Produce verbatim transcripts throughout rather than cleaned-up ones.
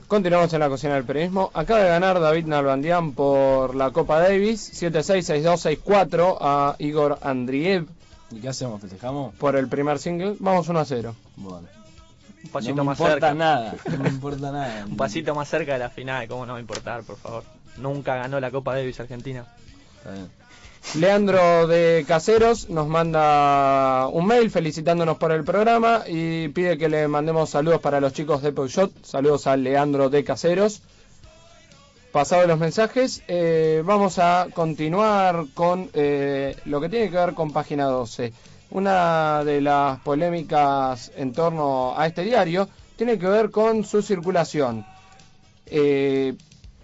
Continuamos en la cocina del periodismo. Acaba de ganar David Nalbandian por la Copa Davis siete seis, seis dos, seis cuatro a Igor Andriev. ¿Y qué hacemos? ¿Festejamos? Por el primer single. Vamos uno a cero. Bueno. Un pasito no me más importa cerca. nada, no me importa nada. Un pasito más cerca de la final, ¿cómo no va a importar, por favor? Nunca ganó la Copa Davis Argentina. Está bien. Leandro de Caseros nos manda un mail felicitándonos por el programa y pide que le mandemos saludos para los chicos de Peugeot. Saludos a Leandro de Caseros. Pasados los mensajes, eh, vamos a continuar con eh, lo que tiene que ver con Página doce. Una de las polémicas en torno a este diario tiene que ver con su circulación. Eh,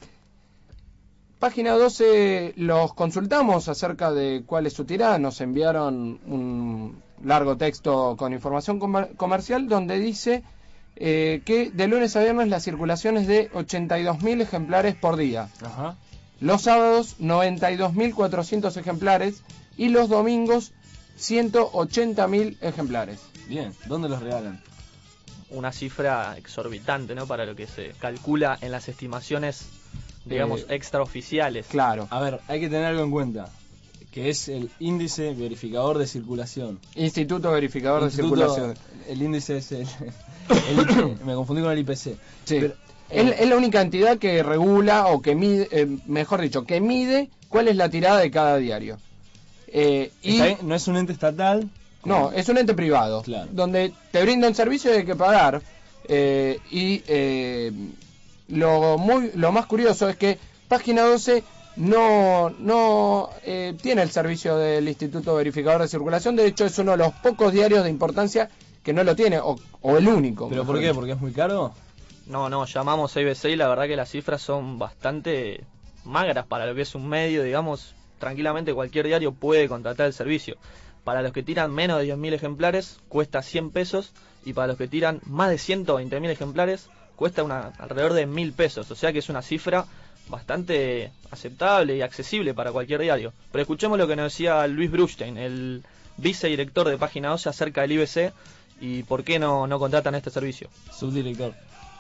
Página doce los consultamos acerca de cuál es su tirada. Nos enviaron un largo texto con información comer- comercial donde dice eh, que de lunes a viernes la circulación es de ochenta y dos mil ejemplares por día. Ajá. Los sábados noventa y dos mil cuatrocientos ejemplares y los domingos ciento ochenta mil ejemplares. Bien, ¿dónde los regalan? Una cifra exorbitante, ¿no? Para lo que se calcula en las estimaciones, digamos, Eh, extraoficiales. Claro. A ver, hay que tener algo en cuenta, que es el índice verificador de circulación. Instituto Verificador Instituto- de Circulación. El índice es el, el I P, me confundí con el I P C. Sí. Pero, es, eh, es la única entidad que regula o que mide, eh, mejor dicho, que mide cuál es la tirada de cada diario. Eh, y está bien, no es un ente estatal. no, es un ente privado, Claro. donde te brinda un servicio y hay que pagar. Eh, y eh, lo muy lo más curioso es que Página doce no no eh, tiene el servicio del Instituto Verificador de Circulación. De hecho, es uno de los pocos diarios de importancia que no lo tiene, o, o el único. ¿Pero mejor por qué? dicho. ¿Porque es muy caro? No, no, llamamos a I B C y la verdad que las cifras son bastante magras para lo que es un medio, digamos, tranquilamente cualquier diario puede contratar el servicio. Para los que tiran menos de diez mil ejemplares cuesta cien pesos y para los que tiran más de ciento veinte mil ejemplares cuesta una, alrededor de mil pesos, o sea que es una cifra bastante aceptable y accesible para cualquier diario. Pero escuchemos lo que nos decía Luis Brustein, el vicedirector de Página doce, acerca del I B C y por qué no, no contratan este servicio. Subdirector.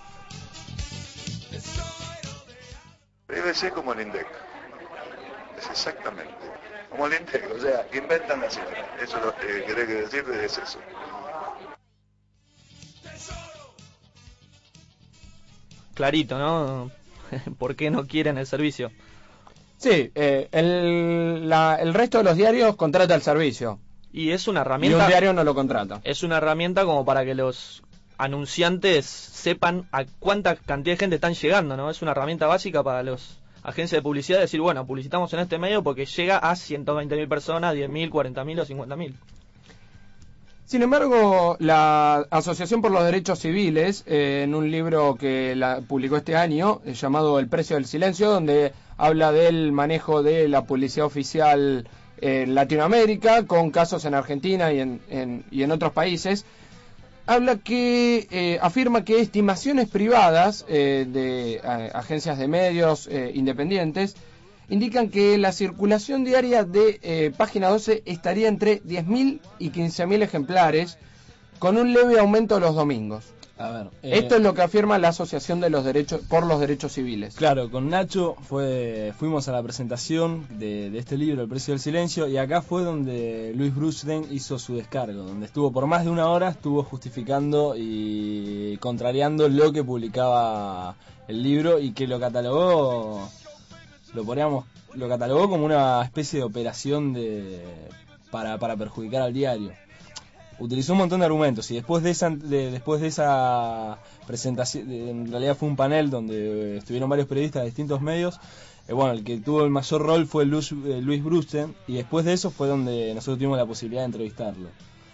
El I B C es como el INDEC, es exactamente como el INDEC, o sea, que inventan la cifra. Eso lo que querés que decir es eso. Clarito, ¿no? ¿Por qué no quieren el servicio? Sí, eh, el, la, el resto de los diarios contrata el servicio Y es una y herramienta. un diario no lo contrata. Es una herramienta como para que los anunciantes sepan a cuánta cantidad de gente están llegando, ¿no? Es una herramienta básica para los agencias de publicidad decir, bueno, publicitamos en este medio porque llega a ciento veinte mil personas, diez mil, cuarenta mil o cincuenta mil. Sin embargo, la Asociación por los Derechos Civiles, eh, en un libro que la publicó este año, eh, llamado El Precio del Silencio, donde habla del manejo de la publicidad oficial en Latinoamérica, con casos en Argentina y en, en, y en otros países, habla que, eh, afirma que estimaciones privadas eh, de eh, agencias de medios eh, independientes indican que la circulación diaria de eh, Página doce estaría entre diez mil y quince mil ejemplares, con un leve aumento los domingos. A ver. eh, Esto es lo que afirma la Asociación de los Derechos por los Derechos Civiles. Claro, con Nacho fue, fuimos a la presentación de, de este libro, El Precio del Silencio, y acá fue donde Luis Brustein hizo su descargo, donde estuvo por más de una hora, estuvo justificando y contrariando lo que publicaba el libro y que lo catalogó, lo poníamos, lo catalogó como una especie de operación de para, para perjudicar al diario. Utilizó un montón de argumentos y después de esa de, después de esa presentación, de, en realidad fue un panel donde eh, estuvieron varios periodistas de distintos medios. Eh, bueno, el que tuvo el mayor rol fue Luis, eh, Luis Brustein, y después de eso fue donde nosotros tuvimos la posibilidad de entrevistarlo.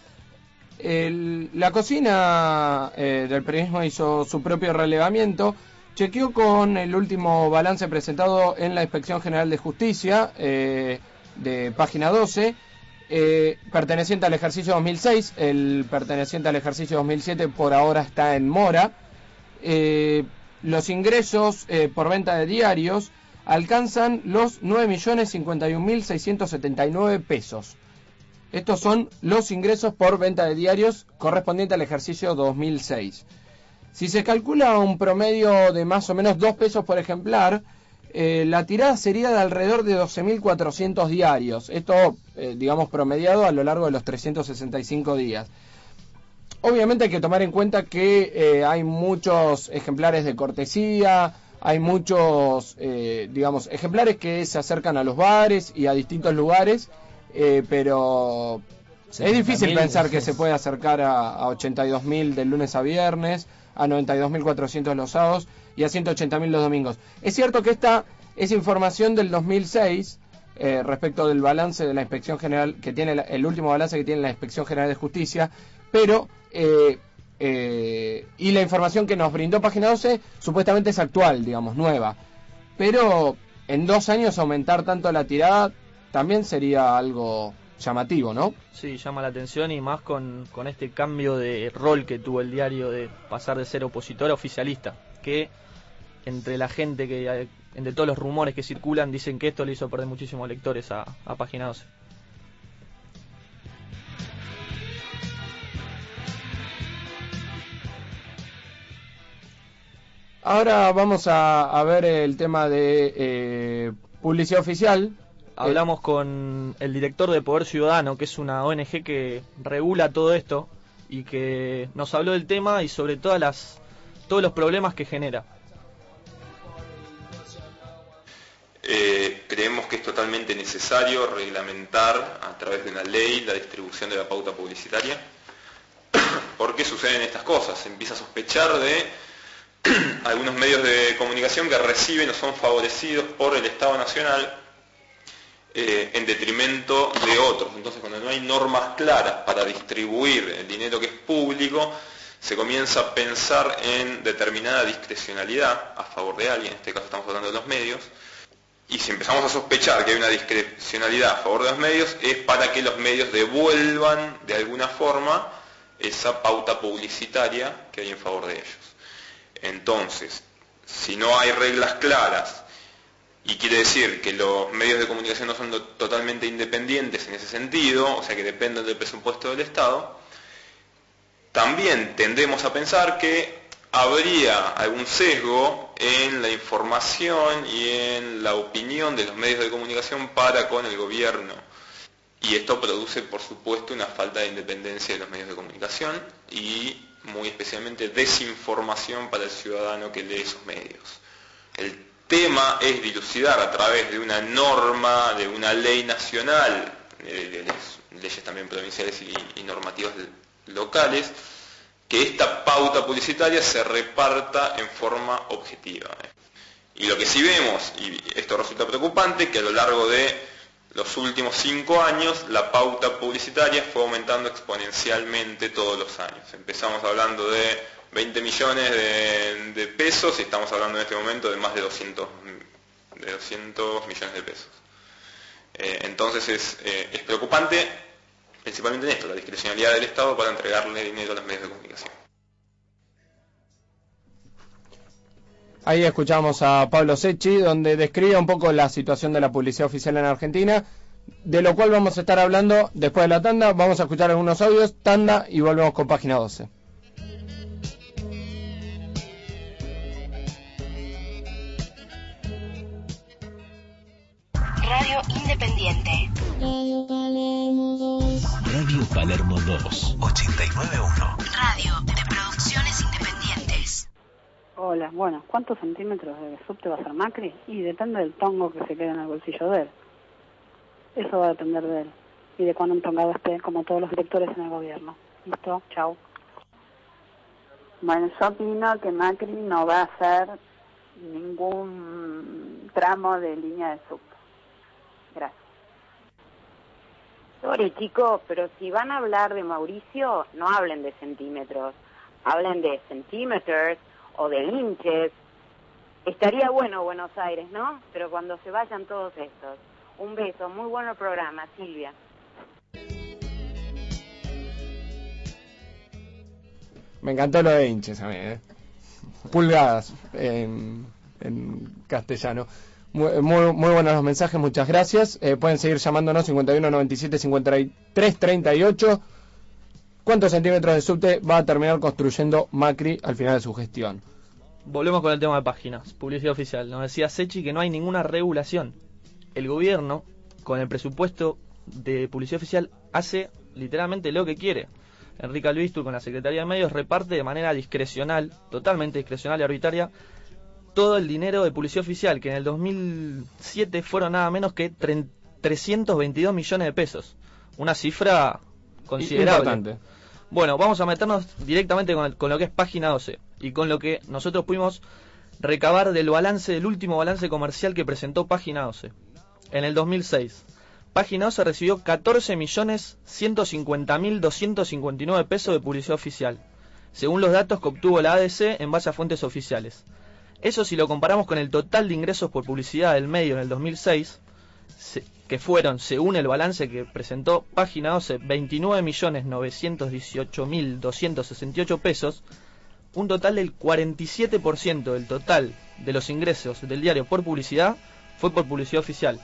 El, la cocina eh, del periodismo hizo su propio relevamiento, chequeó con el último balance presentado en la Inspección General de Justicia eh, de Página doce, eh, perteneciente al ejercicio dos mil seis, el perteneciente al ejercicio dos mil siete por ahora está en mora. Eh, los ingresos eh, por venta de diarios alcanzan los nueve millones cincuenta y un mil seiscientos setenta y nueve pesos. Estos son los ingresos por venta de diarios correspondientes al ejercicio dos mil seis. Si se calcula un promedio de más o menos dos pesos por ejemplar, eh, la tirada sería de alrededor de doce mil cuatrocientos diarios. Esto, eh, digamos, promediado a lo largo de los trescientos sesenta y cinco días. Obviamente hay que tomar en cuenta que eh, hay muchos ejemplares de cortesía, hay muchos, eh, digamos, ejemplares que se acercan a los bares y a distintos lugares, eh, pero es difícil pensar que se puede acercar a, a ochenta y dos mil del lunes a viernes, a noventa y dos mil cuatrocientos los sábados y a ciento ochenta mil los domingos. Es cierto que esta es información del dos mil seis, eh, respecto del balance de la Inspección General, que tiene la, el último balance que tiene la Inspección General de Justicia, pero eh, eh, y la información que nos brindó Página doce supuestamente es actual, digamos, nueva, pero en dos años aumentar tanto la tirada también sería algo llamativo, ¿no? Sí, llama la atención, y más con, con este cambio de rol que tuvo el diario de pasar de ser opositor a oficialista, que entre la gente, que entre todos los rumores que circulan, dicen que esto le hizo perder muchísimos lectores a, a Página doce. Ahora vamos a, a ver el tema de eh, publicidad oficial. Hablamos con el director de Poder Ciudadano, que es una O N G que regula todo esto y que nos habló del tema y sobre todas las todos los problemas que genera. Eh, creemos que es totalmente necesario reglamentar a través de una ley la distribución de la pauta publicitaria. ¿Por qué suceden estas cosas? Se empieza a sospechar de algunos medios de comunicación que reciben o son favorecidos por el Estado Nacional eh, en detrimento de otros. Entonces, cuando no hay normas claras para distribuir el dinero que es público, se comienza a pensar en determinada discrecionalidad a favor de alguien, en este caso estamos hablando de los medios, y si empezamos a sospechar que hay una discrecionalidad a favor de los medios, es para que los medios devuelvan de alguna forma esa pauta publicitaria que hay en favor de ellos. Entonces, si no hay reglas claras, y quiere decir que los medios de comunicación no son totalmente independientes en ese sentido, o sea que dependen del presupuesto del Estado, también tendemos a pensar que habría algún sesgo en la información y en la opinión de los medios de comunicación para con el gobierno. Y esto produce, por supuesto, una falta de independencia de los medios de comunicación y muy especialmente desinformación para el ciudadano que lee esos medios. El tema es dilucidar a través de una norma, de una ley nacional, de, de, de leyes también provinciales y, y normativas locales, que esta pauta publicitaria se reparta en forma objetiva. Y lo que sí vemos, y esto resulta preocupante, que a lo largo de los últimos cinco años la pauta publicitaria fue aumentando exponencialmente todos los años. Empezamos hablando de veinte millones de, de pesos y estamos hablando en este momento de más de doscientos, de doscientos millones de pesos. Eh, entonces es, eh, es preocupante, principalmente en esto, la discrecionalidad del Estado para entregarle dinero a los medios de comunicación. Ahí escuchamos a Pablo Secchi, donde describe un poco la situación de la publicidad oficial en Argentina, de lo cual vamos a estar hablando después de la tanda. Vamos a escuchar algunos audios, tanda, y volvemos con Página doce. Radio Independiente. Radio Palermo dos, ochenta y nueve punto uno. Radio de Producciones Independientes. Hola, bueno, ¿cuántos centímetros de subte va a ser Macri? Y depende del tongo que se quede en el bolsillo de él. Eso va a depender de él. Y de cuándo un tongado esté, como todos los directores en el gobierno. ¿Listo? Chau. Bueno, yo opino que Macri no va a hacer ningún tramo de línea de subte. Gracias. Sorry, chicos, pero si van a hablar de Mauricio, no hablen de centímetros. Hablen de centímetros o de inches. Estaría bueno Buenos Aires, ¿no? Pero cuando se vayan todos estos. Un beso, muy bueno el programa, Silvia. Me encantó lo de inches a mí, ¿eh? Pulgadas en, en castellano. Muy, muy, muy buenos los mensajes, muchas gracias. Eh, pueden seguir llamándonos cincuenta y uno noventa y siete cincuenta y tres treinta y ocho. ¿Cuántos centímetros de subte va a terminar construyendo Macri al final de su gestión? Volvemos con el tema de páginas, publicidad oficial. Nos decía Sechi que no hay ninguna regulación. El gobierno, con el presupuesto de publicidad oficial, hace literalmente lo que quiere. Enrique Albistur, con la Secretaría de Medios, reparte de manera discrecional, totalmente discrecional y arbitraria, todo el dinero de publicidad oficial, que en el dos mil siete fueron nada menos que trescientos veintidós millones de pesos. Una cifra considerable. Importante. Bueno, vamos a meternos directamente con, el, con lo que es Página doce y con lo que nosotros pudimos recabar del balance, del último balance comercial que presentó Página doce. En el dos mil seis, Página doce recibió catorce millones ciento cincuenta mil doscientos cincuenta y nueve pesos de publicidad oficial, según los datos que obtuvo la A D C en base a fuentes oficiales. Eso, si lo comparamos con el total de ingresos por publicidad del medio en el dos mil seis, se, que fueron, según el balance que presentó Página doce, veintinueve millones novecientos dieciocho mil doscientos sesenta y ocho pesos, un total del cuarenta y siete por ciento del total de los ingresos del diario por publicidad fue por publicidad oficial.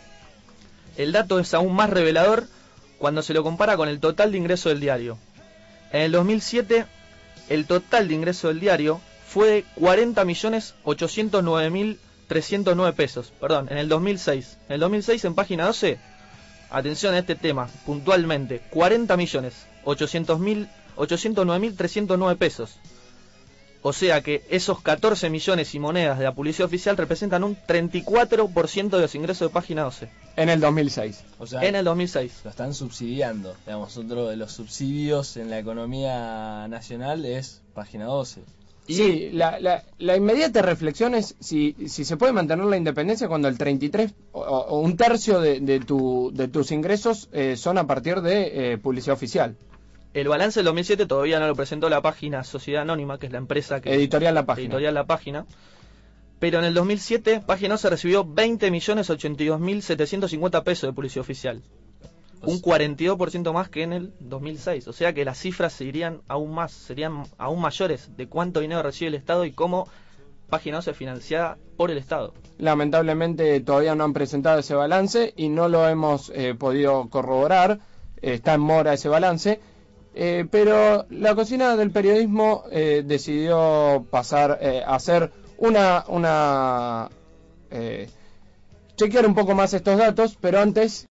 El dato es aún más revelador cuando se lo compara con el total de ingresos del diario. En el dos mil siete, el total de ingresos del diario fue de cuarenta millones ochocientos nueve mil trescientos nueve pesos. Perdón, en el dos mil seis. En el dos mil seis, en Página doce, atención a este tema, puntualmente, cuarenta millones ochocientos nueve mil trescientos nueve pesos. O sea que esos catorce millones y monedas de la publicidad oficial representan un treinta y cuatro por ciento de los ingresos de Página doce. En el dos mil seis. O sea, en el dos mil seis. Lo están subsidiando. Digamos, otro de los subsidios en la economía nacional es Página doce. Y sí, la, la, la inmediata reflexión es si, si se puede mantener la independencia cuando el treinta y tres o, o un tercio de, de, tu, de tus ingresos eh, son a partir de eh, publicidad oficial. El balance del dos mil siete todavía no lo presentó la página Sociedad Anónima, que es la empresa que... Editorial La Página. Editorial La Página. Pero en el dos mil siete, Página doce recibió veinte millones ochenta y dos mil setecientos cincuenta pesos de publicidad oficial. Un cuarenta y dos por ciento más que en el dos mil seis. O sea que las cifras serían aún más, serían aún mayores de cuánto dinero recibe el Estado y cómo Página doce es financiada por el Estado. Lamentablemente todavía no han presentado ese balance y no lo hemos eh, podido corroborar. Eh, está en mora ese balance. Eh, pero la cocina del periodismo eh, decidió pasar eh, a hacer una... una eh, chequear un poco más estos datos, pero antes...